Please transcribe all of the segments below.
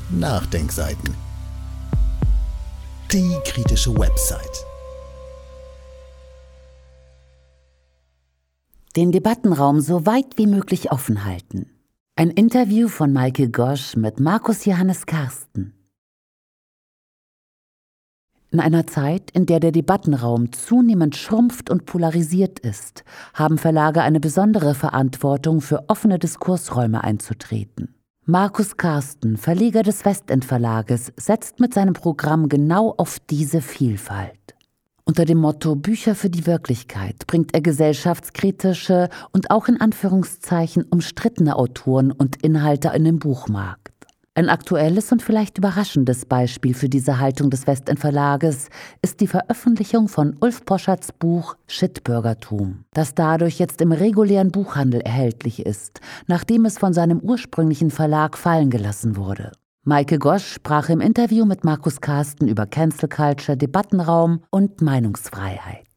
Nachdenkseiten. Die kritische Website. Den Debattenraum so weit wie möglich offen halten. Ein Interview von Maike Gosch mit Markus Johannes Karsten. In einer Zeit, in der der Debattenraum zunehmend schrumpft und polarisiert ist, haben Verlage eine besondere Verantwortung, für offene Diskursräume einzutreten. Markus Karsten, Verleger des Westend Verlages, setzt mit seinem Programm genau auf diese Vielfalt. Unter dem Motto Bücher für die Wirklichkeit bringt er gesellschaftskritische und auch in Anführungszeichen umstrittene Autoren und Inhalte in den Buchmarkt. Ein aktuelles und vielleicht überraschendes Beispiel für diese Haltung des Westend Verlages ist die Veröffentlichung von Ulf Poscharts Buch Shitbürgertum, das dadurch jetzt im regulären Buchhandel erhältlich ist, nachdem es von seinem ursprünglichen Verlag fallen gelassen wurde. Maike Gosch sprach im Interview mit Markus Karsten über Cancel Culture, Debattenraum und Meinungsfreiheit.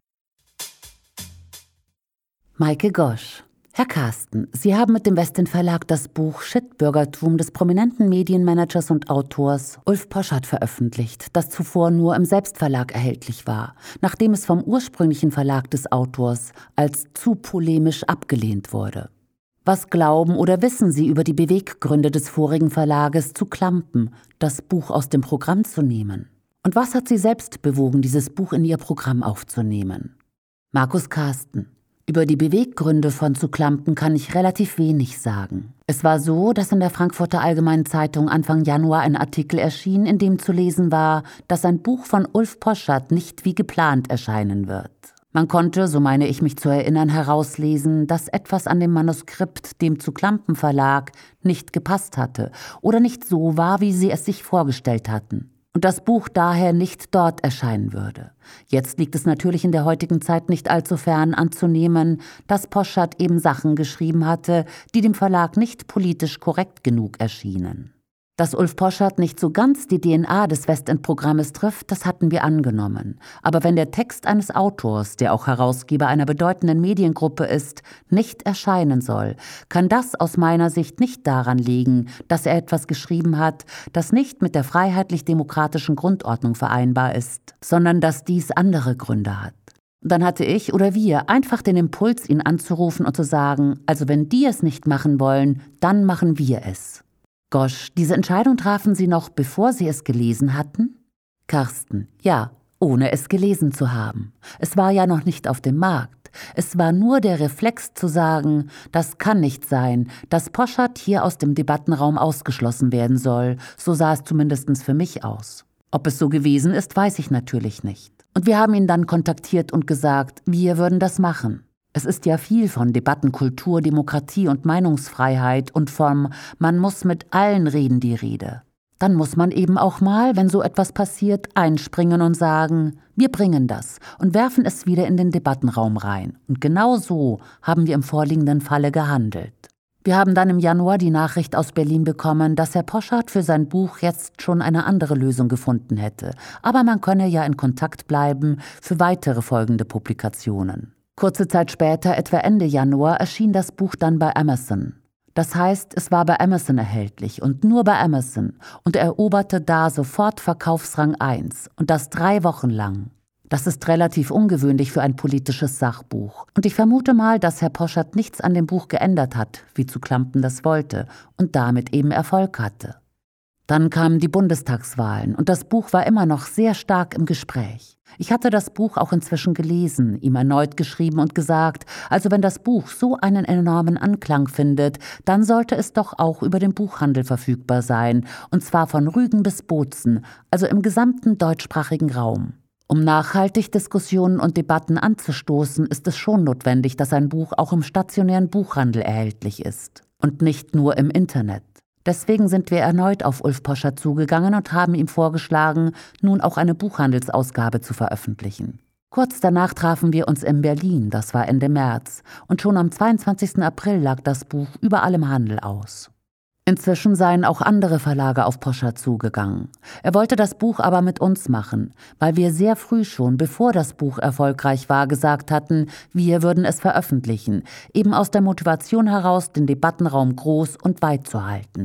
Maike Gosch: Herr Karsten, Sie haben mit dem Westend Verlag das Buch Shitbürgertum des prominenten Medienmanagers und Autors Ulf Poschardt veröffentlicht, das zuvor nur im Selbstverlag erhältlich war, nachdem es vom ursprünglichen Verlag des Autors als zu polemisch abgelehnt wurde. Was glauben oder wissen Sie über die Beweggründe des vorigen Verlages zu Klampen, das Buch aus dem Programm zu nehmen? Und was hat Sie selbst bewogen, dieses Buch in Ihr Programm aufzunehmen? Markus Karsten: Über die Beweggründe von Zu Klampen kann ich relativ wenig sagen. Es war so, dass in der Frankfurter Allgemeinen Zeitung Anfang Januar ein Artikel erschien, in dem zu lesen war, dass ein Buch von Ulf Poschardt nicht wie geplant erscheinen wird. Man konnte, so meine ich mich zu erinnern, herauslesen, dass etwas an dem Manuskript dem Zu Klampen Verlag nicht gepasst hatte oder nicht so war, wie sie es sich vorgestellt hatten. Und das Buch daher nicht dort erscheinen würde. Jetzt liegt es natürlich in der heutigen Zeit nicht allzu fern anzunehmen, dass Poschardt eben Sachen geschrieben hatte, die dem Verlag nicht politisch korrekt genug erschienen. Dass Ulf Poschardt nicht so ganz die DNA des Westend-Programmes trifft, das hatten wir angenommen. Aber wenn der Text eines Autors, der auch Herausgeber einer bedeutenden Mediengruppe ist, nicht erscheinen soll, kann das aus meiner Sicht nicht daran liegen, dass er etwas geschrieben hat, das nicht mit der freiheitlich-demokratischen Grundordnung vereinbar ist, sondern dass dies andere Gründe hat. Und dann hatte ich oder wir einfach den Impuls, ihn anzurufen und zu sagen, also wenn die es nicht machen wollen, dann machen wir es. Gosch: Diese Entscheidung trafen Sie noch, bevor Sie es gelesen hatten? Karsten: Ja, ohne es gelesen zu haben. Es war ja noch nicht auf dem Markt. Es war nur der Reflex zu sagen, das kann nicht sein, dass Poschardt hier aus dem Debattenraum ausgeschlossen werden soll. So sah es zumindest für mich aus. Ob es so gewesen ist, weiß ich natürlich nicht. Und wir haben ihn dann kontaktiert und gesagt, wir würden das machen. Es ist ja viel von Debattenkultur, Demokratie und Meinungsfreiheit und vom man muss mit allen reden die Rede. Dann muss man eben auch mal, wenn so etwas passiert, einspringen und sagen, wir bringen das und werfen es wieder in den Debattenraum rein. Und genau so haben wir im vorliegenden Falle gehandelt. Wir haben dann im Januar die Nachricht aus Berlin bekommen, dass Herr Poschardt für sein Buch jetzt schon eine andere Lösung gefunden hätte. Aber man könne ja in Kontakt bleiben für weitere folgende Publikationen. Kurze Zeit später, etwa Ende Januar, erschien das Buch dann bei Amazon. Das heißt, es war bei Amazon erhältlich und nur bei Amazon und eroberte da sofort Verkaufsrang 1 und das 3 Wochen lang. Das ist relativ ungewöhnlich für ein politisches Sachbuch. Und ich vermute mal, dass Herr Poschardt nichts an dem Buch geändert hat, wie Zu Klampen das wollte und damit eben Erfolg hatte. Dann kamen die Bundestagswahlen und das Buch war immer noch sehr stark im Gespräch. Ich hatte das Buch auch inzwischen gelesen, ihm erneut geschrieben und gesagt, also wenn das Buch so einen enormen Anklang findet, dann sollte es doch auch über den Buchhandel verfügbar sein, und zwar von Rügen bis Bozen, also im gesamten deutschsprachigen Raum. Um nachhaltig Diskussionen und Debatten anzustoßen, ist es schon notwendig, dass ein Buch auch im stationären Buchhandel erhältlich ist und nicht nur im Internet. Deswegen sind wir erneut auf Ulf Poschardt zugegangen und haben ihm vorgeschlagen, nun auch eine Buchhandelsausgabe zu veröffentlichen. Kurz danach trafen wir uns in Berlin, das war Ende März, und schon am 22. April lag das Buch überall im Handel aus. Inzwischen seien auch andere Verlage auf Poschardt zugegangen. Er wollte das Buch aber mit uns machen, weil wir sehr früh schon, bevor das Buch erfolgreich war, gesagt hatten, wir würden es veröffentlichen, eben aus der Motivation heraus, den Debattenraum groß und weit zu halten.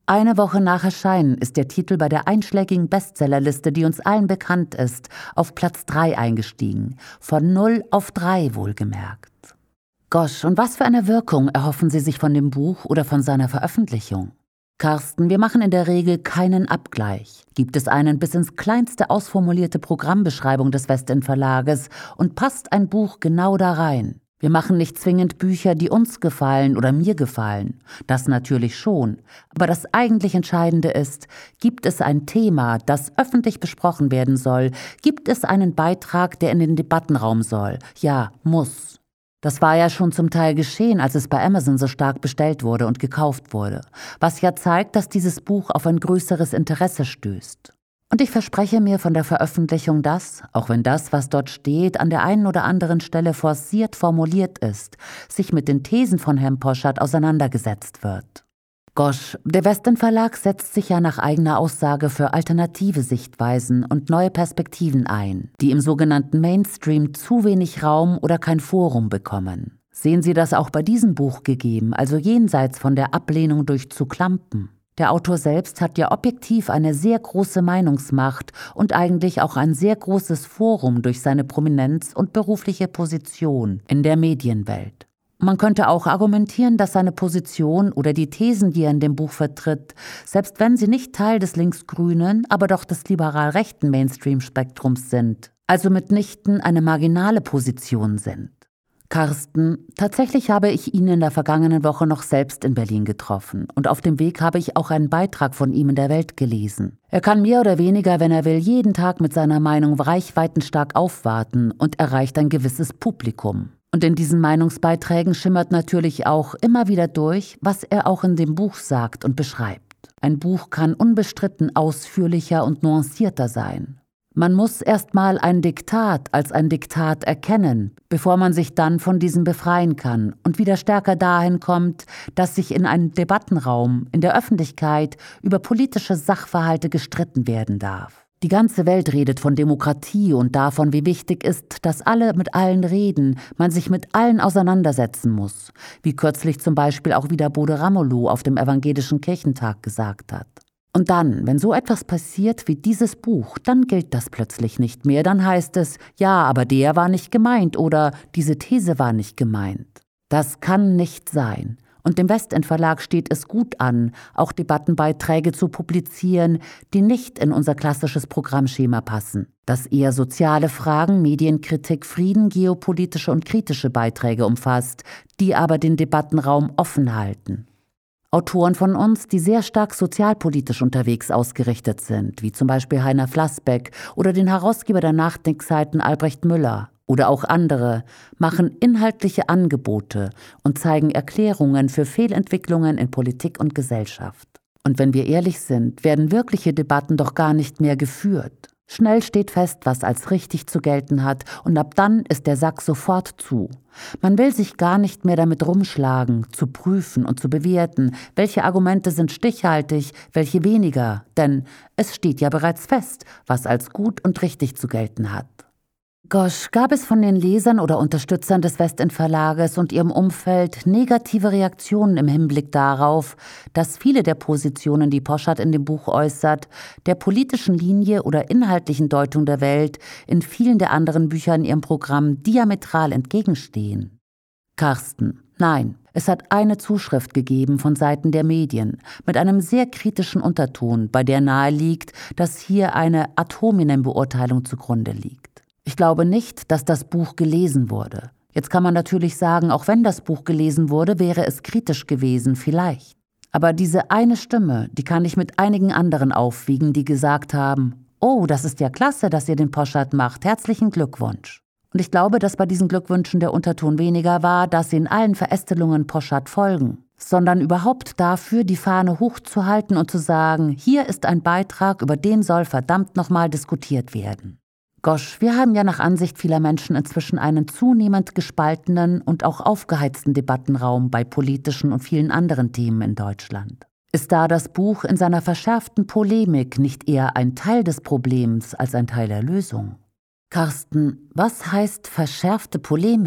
Eine Woche nach Erscheinen ist der Titel bei der einschlägigen Bestsellerliste, die uns allen bekannt ist, auf Platz 3 eingestiegen. Von 0 auf 3 wohlgemerkt. Gosch, und was für eine Wirkung erhoffen Sie sich von dem Buch oder von seiner Veröffentlichung? Carsten, wir machen in der Regel keinen Abgleich. Gibt es einen bis ins Kleinste ausformulierte Programmbeschreibung des Westend Verlages und passt ein Buch genau da rein? Wir machen nicht zwingend Bücher, die uns gefallen oder mir gefallen. Das natürlich schon. Aber das eigentlich Entscheidende ist, gibt es ein Thema, das öffentlich besprochen werden soll? Gibt es einen Beitrag, der in den Debattenraum soll? Ja, muss. Das war ja schon zum Teil geschehen, als es bei Amazon so stark bestellt wurde und gekauft wurde. Was ja zeigt, dass dieses Buch auf ein größeres Interesse stößt. Und ich verspreche mir von der Veröffentlichung, dass, auch wenn das, was dort steht, an der einen oder anderen Stelle forciert formuliert ist, sich mit den Thesen von Herrn Poschardt auseinandergesetzt wird. Gosch, der Westend Verlag setzt sich ja nach eigener Aussage für alternative Sichtweisen und neue Perspektiven ein, die im sogenannten Mainstream zu wenig Raum oder kein Forum bekommen. Sehen Sie das auch bei diesem Buch gegeben, also jenseits von der Ablehnung durch zu Klampen? Der Autor selbst hat ja objektiv eine sehr große Meinungsmacht und eigentlich auch ein sehr großes Forum durch seine Prominenz und berufliche Position in der Medienwelt. Man könnte auch argumentieren, dass seine Position oder die Thesen, die er in dem Buch vertritt, selbst wenn sie nicht Teil des linksgrünen, aber doch des liberal-rechten Mainstream-Spektrums sind, also mitnichten eine marginale Position sind. Carsten, tatsächlich habe ich ihn in der vergangenen Woche noch selbst in Berlin getroffen und auf dem Weg habe ich auch einen Beitrag von ihm in der Welt gelesen. Er kann mehr oder weniger, wenn er will, jeden Tag mit seiner Meinung reichweitenstark aufwarten und erreicht ein gewisses Publikum. Und in diesen Meinungsbeiträgen schimmert natürlich auch immer wieder durch, was er auch in dem Buch sagt und beschreibt. Ein Buch kann unbestritten ausführlicher und nuancierter sein. Man muss erstmal ein Diktat als ein Diktat erkennen, bevor man sich dann von diesem befreien kann und wieder stärker dahin kommt, dass sich in einem Debattenraum, in der Öffentlichkeit über politische Sachverhalte gestritten werden darf. Die ganze Welt redet von Demokratie und davon, wie wichtig ist, dass alle mit allen reden, man sich mit allen auseinandersetzen muss, wie kürzlich zum Beispiel auch wieder Bode Ramelow auf dem Evangelischen Kirchentag gesagt hat. Und dann, wenn so etwas passiert wie dieses Buch, dann gilt das plötzlich nicht mehr. Dann heißt es, ja, aber der war nicht gemeint oder diese These war nicht gemeint. Das kann nicht sein. Und dem Westend Verlag steht es gut an, auch Debattenbeiträge zu publizieren, die nicht in unser klassisches Programmschema passen. Das eher soziale Fragen, Medienkritik, Frieden, geopolitische und kritische Beiträge umfasst, die aber den Debattenraum offen halten. Autoren von uns, die sehr stark sozialpolitisch unterwegs ausgerichtet sind, wie zum Beispiel Heiner Flassbeck oder den Herausgeber der Nachdenkseiten Albrecht Müller oder auch andere, machen inhaltliche Angebote und zeigen Erklärungen für Fehlentwicklungen in Politik und Gesellschaft. Und wenn wir ehrlich sind, werden wirkliche Debatten doch gar nicht mehr geführt. Schnell steht fest, was als richtig zu gelten hat, und ab dann ist der Sack sofort zu. Man will sich gar nicht mehr damit rumschlagen, zu prüfen und zu bewerten, welche Argumente sind stichhaltig, welche weniger, denn es steht ja bereits fest, was als gut und richtig zu gelten hat. Gosch, gab es von den Lesern oder Unterstützern des Westend Verlages und ihrem Umfeld negative Reaktionen im Hinblick darauf, dass viele der Positionen, die Poschardt in dem Buch äußert, der politischen Linie oder inhaltlichen Deutung der Welt in vielen der anderen Bücher in ihrem Programm diametral entgegenstehen? Carsten, nein. Es hat eine Zuschrift gegeben von Seiten der Medien mit einem sehr kritischen Unterton, bei der nahe liegt, dass hier eine ad hominem Beurteilung zugrunde liegt. Ich glaube nicht, dass das Buch gelesen wurde. Jetzt kann man natürlich sagen, auch wenn das Buch gelesen wurde, wäre es kritisch gewesen, vielleicht. Aber diese eine Stimme, die kann ich mit einigen anderen aufwiegen, die gesagt haben, oh, das ist ja klasse, dass ihr den Poschardt macht, herzlichen Glückwunsch. Und ich glaube, dass bei diesen Glückwünschen der Unterton weniger war, dass sie in allen Verästelungen Poschardt folgen, sondern überhaupt dafür, die Fahne hochzuhalten und zu sagen, hier ist ein Beitrag, über den soll verdammt nochmal diskutiert werden. Gosch, wir haben ja nach Ansicht vieler Menschen inzwischen einen zunehmend gespaltenen und auch aufgeheizten Debattenraum bei politischen und vielen anderen Themen in Deutschland. Ist da das Buch in seiner verschärften Polemik nicht eher ein Teil des Problems als ein Teil der Lösung? Carsten, was heißt verschärfte Polemik?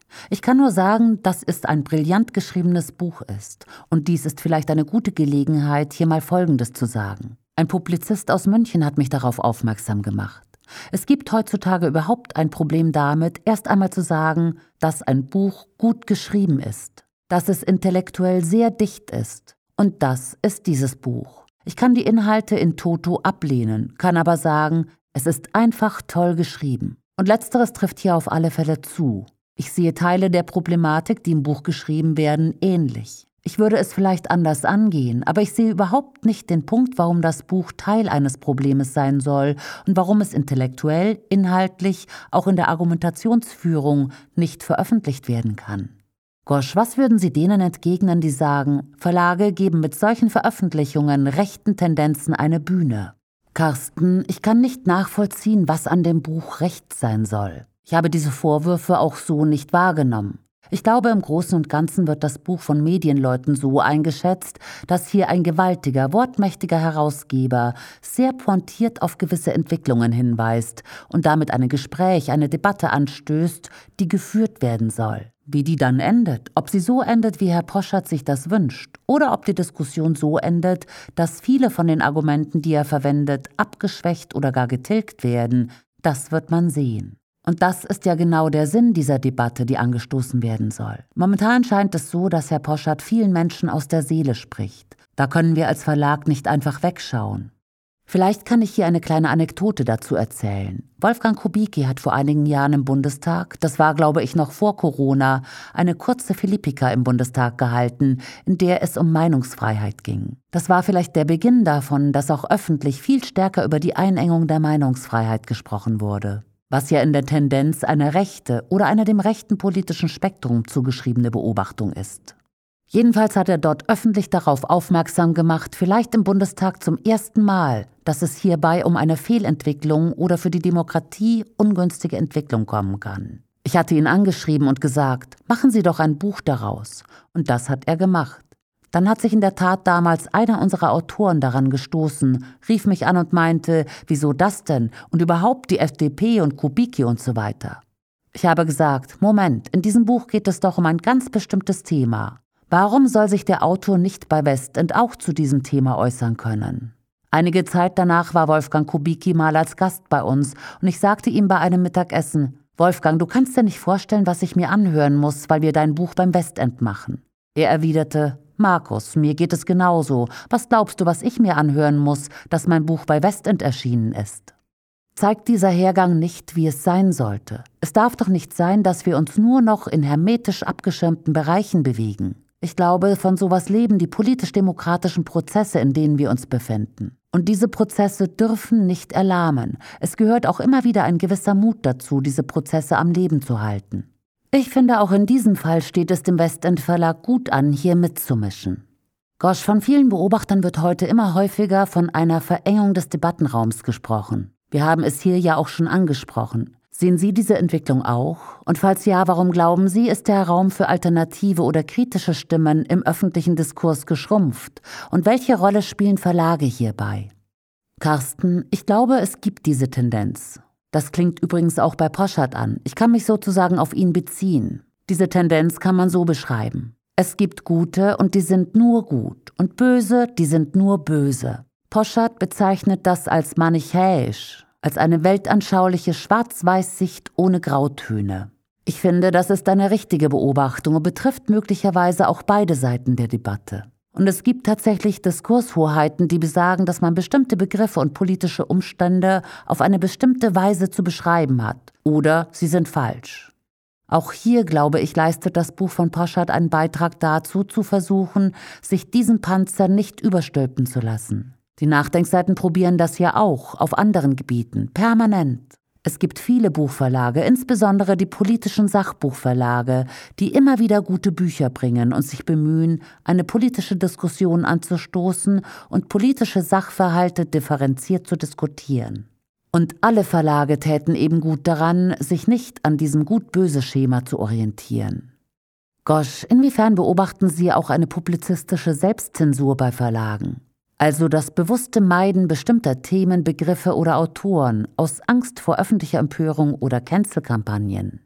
Ich kann nur sagen, dass es ein brillant geschriebenes Buch ist. Und dies ist vielleicht eine gute Gelegenheit, hier mal Folgendes zu sagen. Ein Publizist aus München hat mich darauf aufmerksam gemacht. Es gibt heutzutage überhaupt ein Problem damit, erst einmal zu sagen, dass ein Buch gut geschrieben ist, dass es intellektuell sehr dicht ist. Und das ist dieses Buch. Ich kann die Inhalte in toto ablehnen, kann aber sagen, es ist einfach toll geschrieben. Und letzteres trifft hier auf alle Fälle zu. Ich sehe Teile der Problematik, die im Buch geschrieben werden, ähnlich. Ich würde es vielleicht anders angehen, aber ich sehe überhaupt nicht den Punkt, warum das Buch Teil eines Problems sein soll und warum es intellektuell, inhaltlich, auch in der Argumentationsführung nicht veröffentlicht werden kann. Gosch, was würden Sie denen entgegnen, die sagen, Verlage geben mit solchen Veröffentlichungen rechten Tendenzen eine Bühne? Carsten, ich kann nicht nachvollziehen, was an dem Buch recht sein soll. Ich habe diese Vorwürfe auch so nicht wahrgenommen. Ich glaube, im Großen und Ganzen wird das Buch von Medienleuten so eingeschätzt, dass hier ein gewaltiger, wortmächtiger Herausgeber sehr pointiert auf gewisse Entwicklungen hinweist und damit ein Gespräch, eine Debatte anstößt, die geführt werden soll. Wie die dann endet, ob sie so endet, wie Herr Poschardt sich das wünscht, oder ob die Diskussion so endet, dass viele von den Argumenten, die er verwendet, abgeschwächt oder gar getilgt werden, das wird man sehen. Und das ist ja genau der Sinn dieser Debatte, die angestoßen werden soll. Momentan scheint es so, dass Herr Poschardt vielen Menschen aus der Seele spricht. Da können wir als Verlag nicht einfach wegschauen. Vielleicht kann ich hier eine kleine Anekdote dazu erzählen. Wolfgang Kubicki hat vor einigen Jahren im Bundestag, das war glaube ich noch vor Corona, eine kurze Philippika im Bundestag gehalten, in der es um Meinungsfreiheit ging. Das war vielleicht der Beginn davon, dass auch öffentlich viel stärker über die Einengung der Meinungsfreiheit gesprochen wurde. Was ja in der Tendenz eine rechte oder einer dem rechten politischen Spektrum zugeschriebene Beobachtung ist. Jedenfalls hat er dort öffentlich darauf aufmerksam gemacht, vielleicht im Bundestag zum ersten Mal, dass es hierbei um eine Fehlentwicklung oder für die Demokratie ungünstige Entwicklung kommen kann. Ich hatte ihn angeschrieben und gesagt, machen Sie doch ein Buch daraus. Und das hat er gemacht. Dann hat sich in der Tat damals einer unserer Autoren daran gestoßen, rief mich an und meinte, wieso das denn und überhaupt die FDP und Kubicki und so weiter. Ich habe gesagt, Moment, in diesem Buch geht es doch um ein ganz bestimmtes Thema. Warum soll sich der Autor nicht bei Westend auch zu diesem Thema äußern können? Einige Zeit danach war Wolfgang Kubicki mal als Gast bei uns und ich sagte ihm bei einem Mittagessen, Wolfgang, du kannst dir nicht vorstellen, was ich mir anhören muss, weil wir dein Buch beim Westend machen. Er erwiderte, Markus, mir geht es genauso. Was glaubst du, was ich mir anhören muss, dass mein Buch bei Westend erschienen ist? Zeigt dieser Hergang nicht, wie es sein sollte? Es darf doch nicht sein, dass wir uns nur noch in hermetisch abgeschirmten Bereichen bewegen. Ich glaube, von sowas leben die politisch-demokratischen Prozesse, in denen wir uns befinden. Und diese Prozesse dürfen nicht erlahmen. Es gehört auch immer wieder ein gewisser Mut dazu, diese Prozesse am Leben zu halten. Ich finde, auch in diesem Fall steht es dem Westend Verlag gut an, hier mitzumischen. Gosch, von vielen Beobachtern wird heute immer häufiger von einer Verengung des Debattenraums gesprochen. Wir haben es hier ja auch schon angesprochen. Sehen Sie diese Entwicklung auch? Und falls ja, warum glauben Sie, ist der Raum für alternative oder kritische Stimmen im öffentlichen Diskurs geschrumpft? Und welche Rolle spielen Verlage hierbei? Carsten, ich glaube, es gibt diese Tendenz. Das klingt übrigens auch bei Poschardt an. Ich kann mich sozusagen auf ihn beziehen. Diese Tendenz kann man so beschreiben. Es gibt Gute und die sind nur gut und Böse, die sind nur böse. Poschardt bezeichnet das als manichäisch, als eine weltanschauliche Schwarz-Weiß-Sicht ohne Grautöne. Ich finde, das ist eine richtige Beobachtung und betrifft möglicherweise auch beide Seiten der Debatte. Und es gibt tatsächlich Diskurshoheiten, die besagen, dass man bestimmte Begriffe und politische Umstände auf eine bestimmte Weise zu beschreiben hat. Oder sie sind falsch. Auch hier, glaube ich, leistet das Buch von Poschardt einen Beitrag dazu, zu versuchen, sich diesen Panzer nicht überstülpen zu lassen. Die Nachdenkseiten probieren das ja auch, auf anderen Gebieten, permanent. Es gibt viele Buchverlage, insbesondere die politischen Sachbuchverlage, die immer wieder gute Bücher bringen und sich bemühen, eine politische Diskussion anzustoßen und politische Sachverhalte differenziert zu diskutieren. Und alle Verlage täten eben gut daran, sich nicht an diesem Gut-Böse-Schema zu orientieren. Gosch, inwiefern beobachten Sie auch eine publizistische Selbstzensur bei Verlagen? Also das bewusste Meiden bestimmter Themen, Begriffe oder Autoren aus Angst vor öffentlicher Empörung oder Cancel-Kampagnen.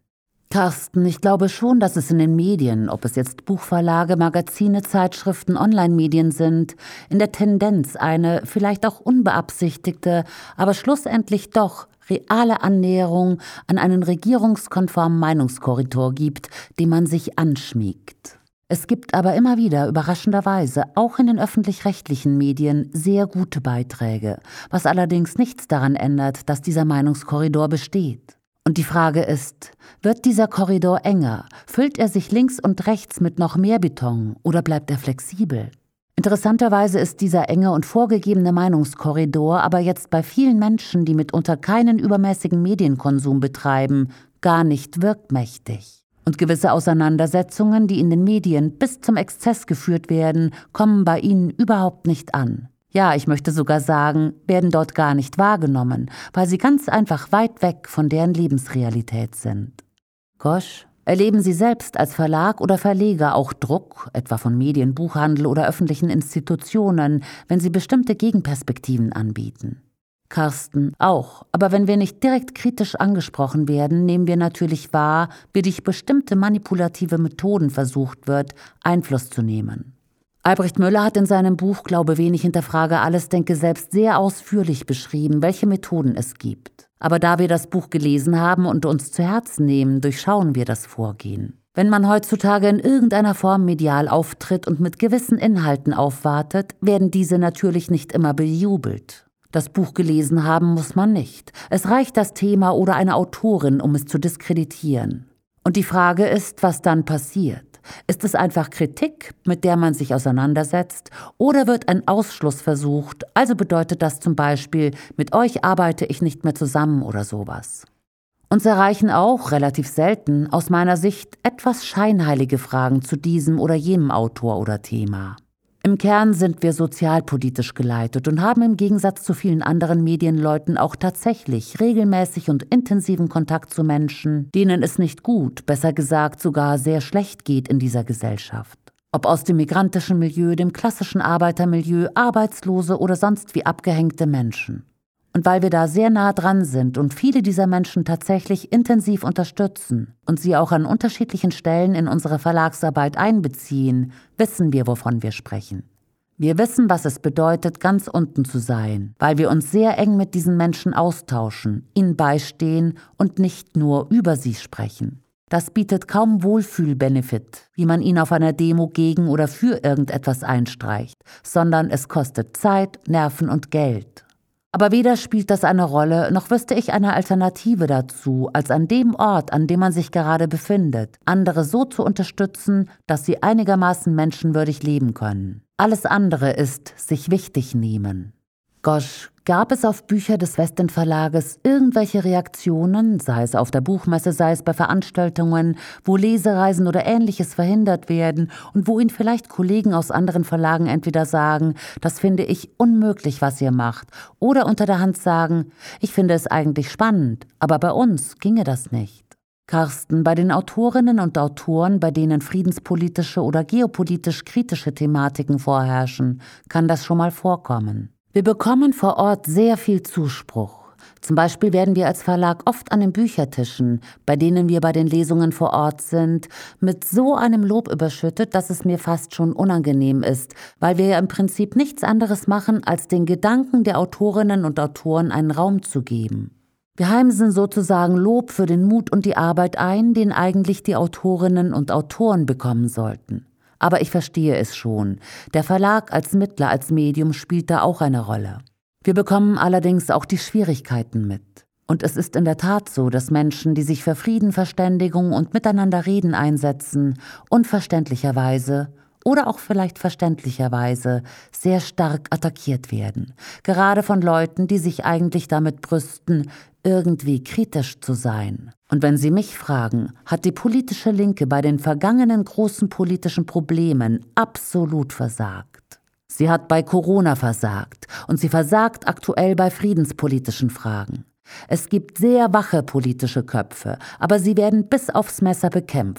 Carsten, ich glaube schon, dass es in den Medien, ob es jetzt Buchverlage, Magazine, Zeitschriften, Online-Medien sind, in der Tendenz eine vielleicht auch unbeabsichtigte, aber schlussendlich doch reale Annäherung an einen regierungskonformen Meinungskorridor gibt, den man sich anschmiegt. Es gibt aber immer wieder, überraschenderweise, auch in den öffentlich-rechtlichen Medien sehr gute Beiträge, was allerdings nichts daran ändert, dass dieser Meinungskorridor besteht. Und die Frage ist, wird dieser Korridor enger? Füllt er sich links und rechts mit noch mehr Beton oder bleibt er flexibel? Interessanterweise ist dieser enge und vorgegebene Meinungskorridor aber jetzt bei vielen Menschen, die mitunter keinen übermäßigen Medienkonsum betreiben, gar nicht wirkmächtig. Und gewisse Auseinandersetzungen, die in den Medien bis zum Exzess geführt werden, kommen bei ihnen überhaupt nicht an. Ja, ich möchte sogar sagen, werden dort gar nicht wahrgenommen, weil sie ganz einfach weit weg von deren Lebensrealität sind. Gosch, erleben Sie selbst als Verlag oder Verleger auch Druck, etwa von Medien, Buchhandel oder öffentlichen Institutionen, wenn sie bestimmte Gegenperspektiven anbieten? Carsten, auch. Aber wenn wir nicht direkt kritisch angesprochen werden, nehmen wir natürlich wahr, wie durch bestimmte manipulative Methoden versucht wird, Einfluss zu nehmen. Albrecht Müller hat in seinem Buch »Glaube wenig, hinterfrage alles, denke selbst« sehr ausführlich beschrieben, welche Methoden es gibt. Aber da wir das Buch gelesen haben und uns zu Herzen nehmen, durchschauen wir das Vorgehen. Wenn man heutzutage in irgendeiner Form medial auftritt und mit gewissen Inhalten aufwartet, werden diese natürlich nicht immer bejubelt. Das Buch gelesen haben muss man nicht. Es reicht das Thema oder eine Autorin, um es zu diskreditieren. Und die Frage ist, was dann passiert. Ist es einfach Kritik, mit der man sich auseinandersetzt, oder wird ein Ausschluss versucht? Also bedeutet das zum Beispiel, mit euch arbeite ich nicht mehr zusammen oder sowas. Uns erreichen auch, relativ selten, aus meiner Sicht, etwas scheinheilige Fragen zu diesem oder jenem Autor oder Thema. Im Kern sind wir sozialpolitisch geleitet und haben im Gegensatz zu vielen anderen Medienleuten auch tatsächlich regelmäßig und intensiven Kontakt zu Menschen, denen es nicht gut, besser gesagt sogar sehr schlecht geht in dieser Gesellschaft. Ob aus dem migrantischen Milieu, dem klassischen Arbeitermilieu, Arbeitslose oder sonst wie abgehängte Menschen. Und weil wir da sehr nah dran sind und viele dieser Menschen tatsächlich intensiv unterstützen und sie auch an unterschiedlichen Stellen in unsere Verlagsarbeit einbeziehen, wissen wir, wovon wir sprechen. Wir wissen, was es bedeutet, ganz unten zu sein, weil wir uns sehr eng mit diesen Menschen austauschen, ihnen beistehen und nicht nur über sie sprechen. Das bietet kaum Wohlfühl-Benefit, wie man ihn auf einer Demo gegen oder für irgendetwas einstreicht, sondern es kostet Zeit, Nerven und Geld. Aber weder spielt das eine Rolle, noch wüsste ich eine Alternative dazu, als an dem Ort, an dem man sich gerade befindet, andere so zu unterstützen, dass sie einigermaßen menschenwürdig leben können. Alles andere ist sich wichtig nehmen. Gosch, gab es auf Bücher des Westend Verlages irgendwelche Reaktionen, sei es auf der Buchmesse, sei es bei Veranstaltungen, wo Lesereisen oder Ähnliches verhindert werden und wo Ihnen vielleicht Kollegen aus anderen Verlagen entweder sagen, das finde ich unmöglich, was ihr macht, oder unter der Hand sagen, ich finde es eigentlich spannend, aber bei uns ginge das nicht? Carsten, bei den Autorinnen und Autoren, bei denen friedenspolitische oder geopolitisch kritische Thematiken vorherrschen, kann das schon mal vorkommen. Wir bekommen vor Ort sehr viel Zuspruch. Zum Beispiel werden wir als Verlag oft an den Büchertischen, bei denen wir bei den Lesungen vor Ort sind, mit so einem Lob überschüttet, dass es mir fast schon unangenehm ist, weil wir ja im Prinzip nichts anderes machen, als den Gedanken der Autorinnen und Autoren einen Raum zu geben. Wir heimsen sozusagen Lob für den Mut und die Arbeit ein, den eigentlich die Autorinnen und Autoren bekommen sollten. Aber ich verstehe es schon. Der Verlag als Mittler, als Medium spielt da auch eine Rolle. Wir bekommen allerdings auch die Schwierigkeiten mit. Und es ist in der Tat so, dass Menschen, die sich für Frieden, Verständigung und Miteinanderreden einsetzen, unverständlicherweise oder auch vielleicht verständlicherweise sehr stark attackiert werden. Gerade von Leuten, die sich eigentlich damit brüsten, irgendwie kritisch zu sein. Und wenn Sie mich fragen, hat die politische Linke bei den vergangenen großen politischen Problemen absolut versagt. Sie hat bei Corona versagt und sie versagt aktuell bei friedenspolitischen Fragen. Es gibt sehr wache politische Köpfe, aber sie werden bis aufs Messer bekämpft.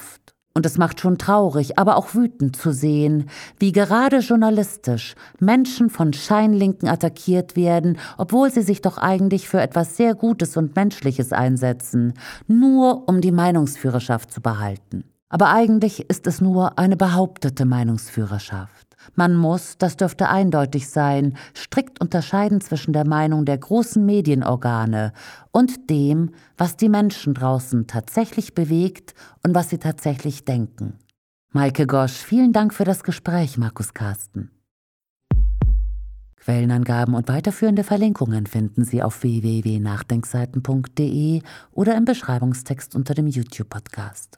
Und es macht schon traurig, aber auch wütend zu sehen, wie gerade journalistisch Menschen von Scheinlinken attackiert werden, obwohl sie sich doch eigentlich für etwas sehr Gutes und Menschliches einsetzen, nur um die Meinungsführerschaft zu behalten. Aber eigentlich ist es nur eine behauptete Meinungsführerschaft. Man muss, das dürfte eindeutig sein, strikt unterscheiden zwischen der Meinung der großen Medienorgane und dem, was die Menschen draußen tatsächlich bewegt und was sie tatsächlich denken. Maike Gosch, vielen Dank für das Gespräch, Markus Carsten. Quellenangaben und weiterführende Verlinkungen finden Sie auf www.nachdenkseiten.de oder im Beschreibungstext unter dem YouTube-Podcast.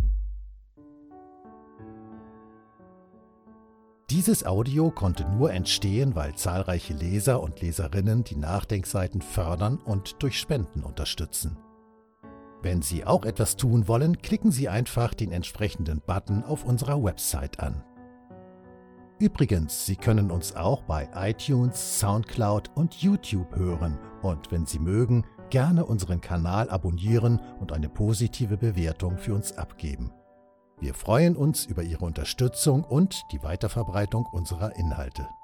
Dieses Audio konnte nur entstehen, weil zahlreiche Leser und Leserinnen die Nachdenkseiten fördern und durch Spenden unterstützen. Wenn Sie auch etwas tun wollen, klicken Sie einfach den entsprechenden Button auf unserer Website an. Übrigens, Sie können uns auch bei iTunes, Soundcloud und YouTube hören und wenn Sie mögen, gerne unseren Kanal abonnieren und eine positive Bewertung für uns abgeben. Wir freuen uns über Ihre Unterstützung und die Weiterverbreitung unserer Inhalte.